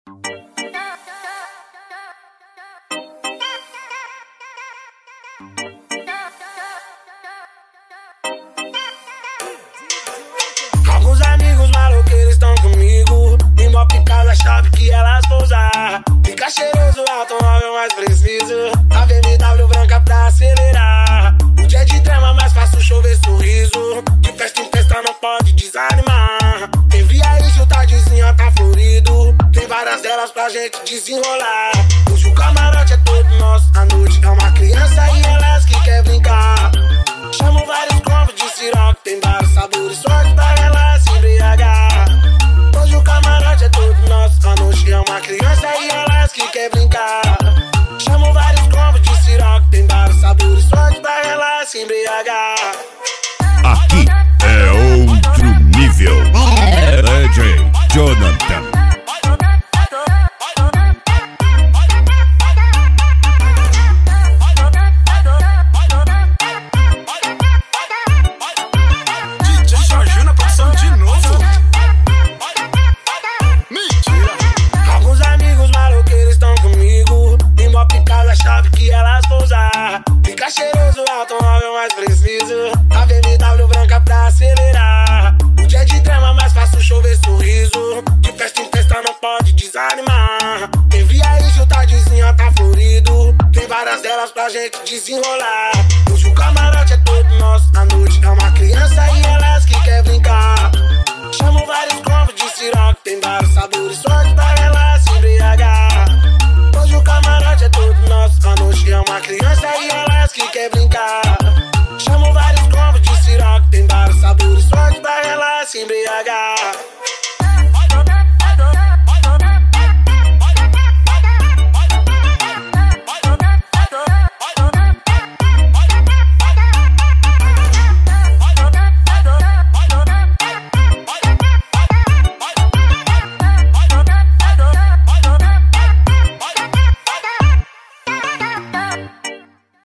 Alguns amigos maloqueiros estão comigo, e mó picada a chave que elas vão usar. Fica cheiroso o automóvel mais preciso, a BMW branca pra acelerar. O dia de drama mais fácil chover sorriso, de festa em festa não pode desanimar. Quem via isso, o tardezinho tá florido, tem várias delas pra gente desenrolar. Hoje o camarote é todo nosso, a noite é uma criança e elas que quer brincar. Chamo vários combos de siroque, tem vários sabores, sorte pra ela se embriagar. Hoje o camarote é todo nosso, a noite é uma criança e elas que quer brincar. Chamo vários combos de siroque, tem vários sabores, sorte pra ela se embriagar. Aqui é outro nível. DJ Jonathan. Fica cheiroso o automóvel mais preciso, a BMW branca pra acelerar. O dia de drama mais fácil chover sorriso, de festa em festa não pode desanimar. Quem via isso, o tardezinho tá florido, tem várias delas pra gente desenrolar. Hoje o camarote é todo nosso, a noite é uma criança e elas que quer brincar. Chamo vários combos de siroque, tem vários sabores, sorte pra ela se embriagar. Hoje o camarote é todo nosso, a noite é uma criança e elas que quer brincar. Chamo vários combos de siroque, tem vários sabores, sorte pra ela se embriagar.